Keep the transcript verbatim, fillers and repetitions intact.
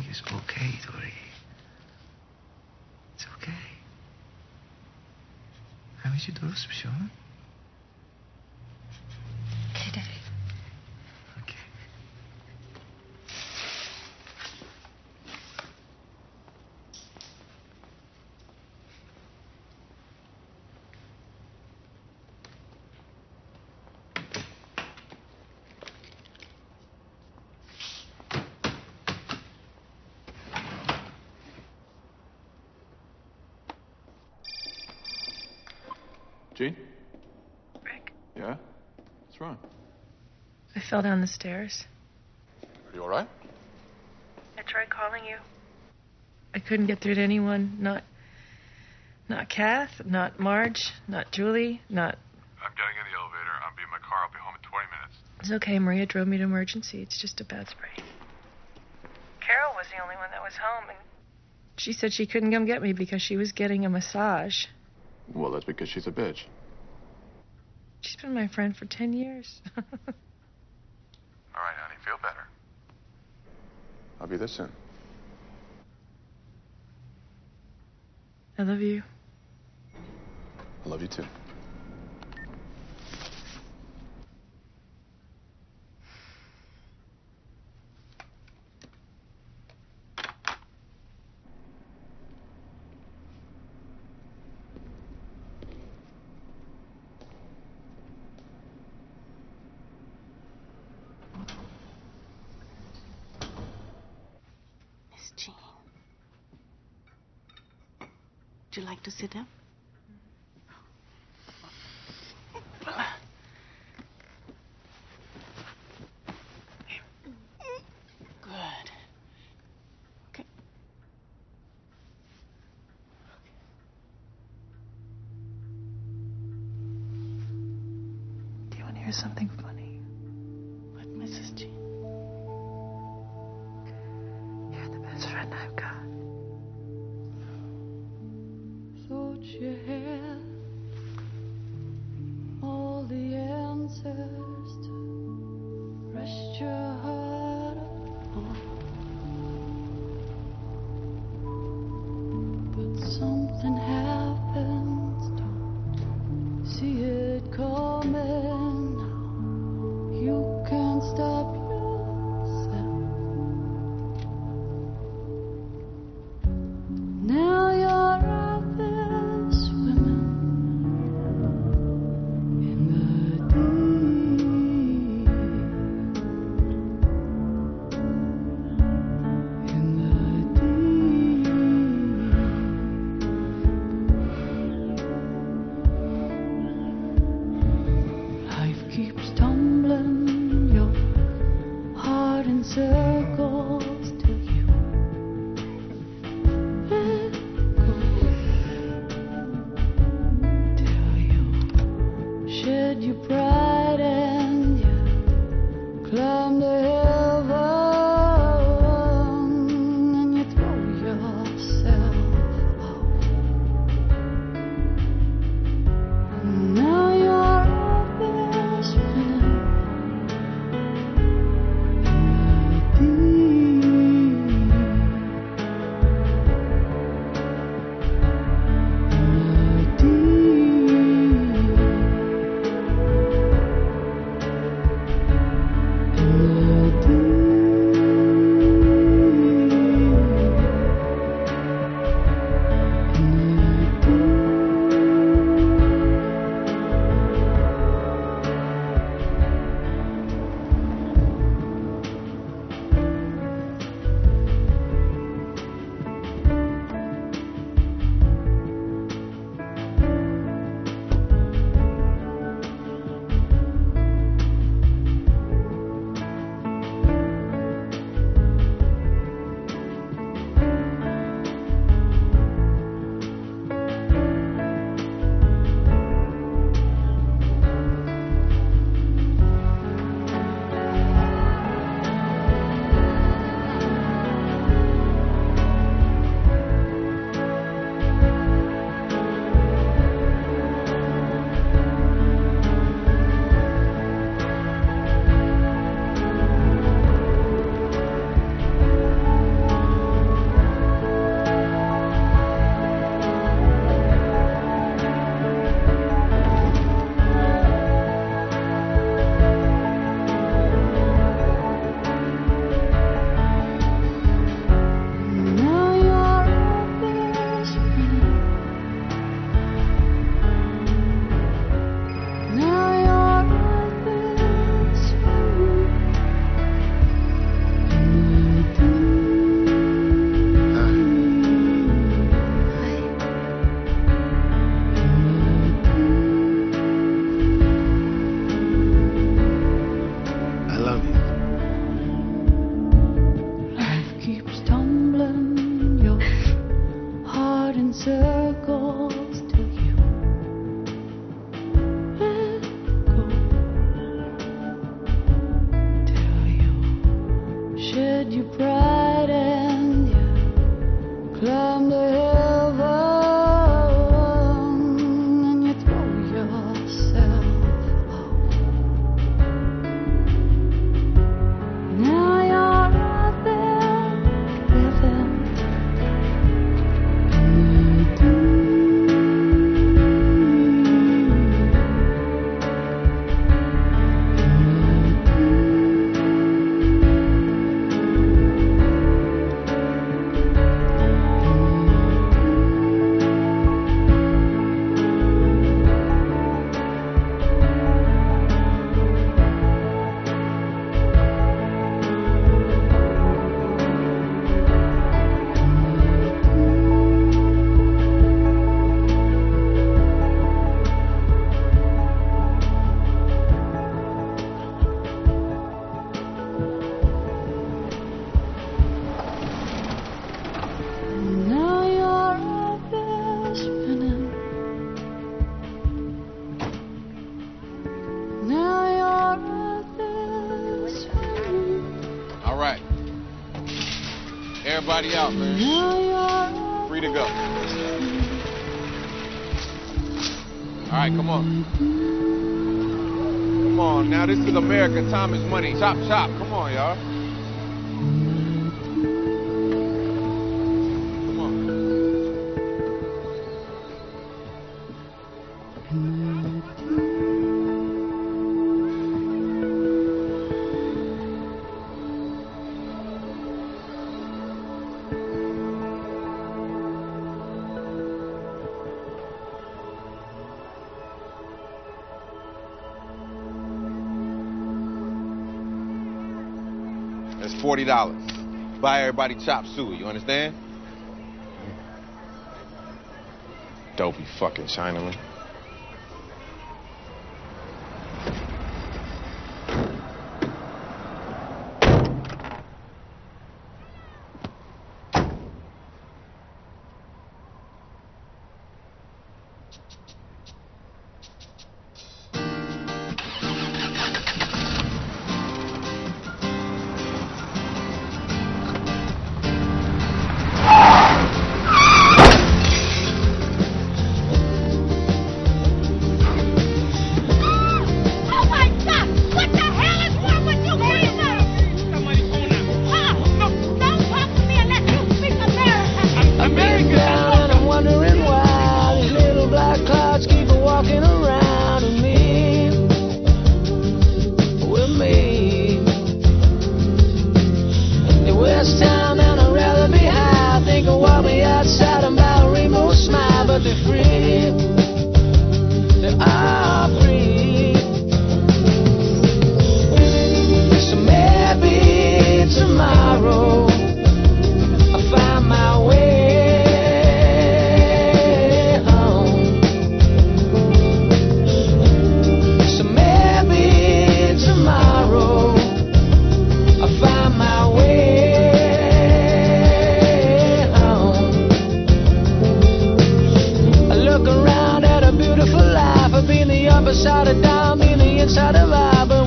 is okay, Dory. It's okay. همه درست بشه. Okay, Daddy. Okay. Gene? Rick, Yeah? What's wrong? I fell down the stairs. Are you all right? I tried calling you. I couldn't get through to anyone. Not, not Kath, not Marge, not Julie, not... I'm getting in the elevator. I'll be in my car. I'll be home in twenty minutes. It's okay. Maria drove me to emergency. It's just a bad sprain. Carol was the only one that was home, and she said she couldn't come get me because she was getting a massage. Well, that's because she's a bitch. She's been my friend for ten years. All right, honey. Feel better. I'll be there soon. I love you. I love you, too. Miss Jean. Would you like to sit down? Good. Okay. Do you want to hear something funny? What, Missus Jean? You're the best friend I've got. Thought you had all the answers to rest your heart upon, but something happens, don't see it coming now. You can't stop yourself. Now you're out there swimming in the deep, in the deep. Life keeps tumbling your heart in circles till you let go, till you shed your pride and you climb to heaven and you throw yourself off. And now you're out there spinning in the deep, in the deep. Everybody out, man. Free to go. All right, come on. Come on, now this is America. Time is money. Chop, chop. Come on, y'all. Come on. That's forty dollars. Buy everybody chop suey, you understand? Dopey fucking Chinaman. Inside a dime, in the inside of I